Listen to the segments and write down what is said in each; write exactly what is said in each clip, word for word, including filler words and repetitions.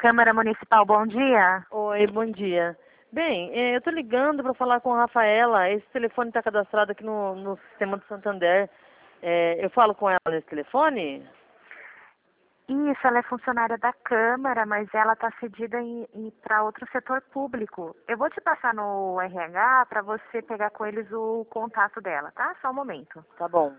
Câmara Municipal, bom dia. Oi, bom dia. Bem, eh, eu estou ligando para falar com a Rafaela. Esse telefone está cadastrado aqui no, no sistema do Santander. Eh, eu falo com ela nesse telefone? Isso, ela é funcionária da Câmara, mas ela está cedida para outro setor público. Eu vou te passar no R H para você pegar com eles o contato dela, tá? Só um momento. Tá bom.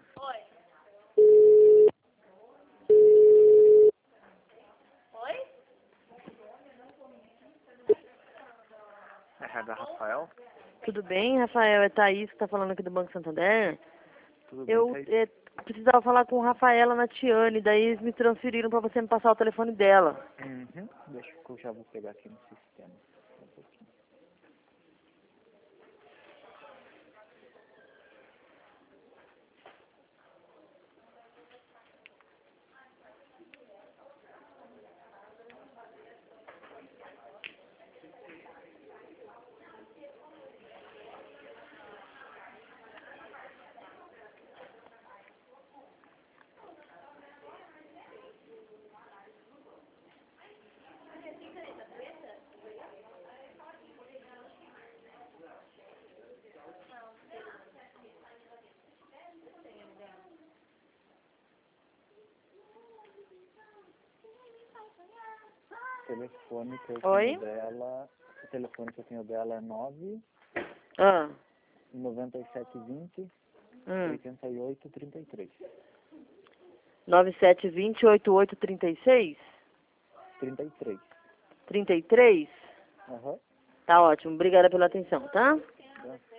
R H Rafael? Tudo bem, Rafael? É Thaís que está falando aqui do Banco Santander. Tudo bem, Eu Thaís? eh, precisava falar com a Rafaela Natiane, daí eles me transferiram para você me passar o telefone dela. Uhum. Deixa que eu já vou pegar aqui no sistema. Só um pouquinho. O telefone que eu Oi? tenho dela... O telefone que eu tenho dela é nove Ah, noventa e sete vinte hum. oitenta e oito trinta e três. nove sete dois zero, oito oito três seis? trinta e três. trinta e três? Aham. Tá ótimo. Obrigada pela atenção, tá? Tá.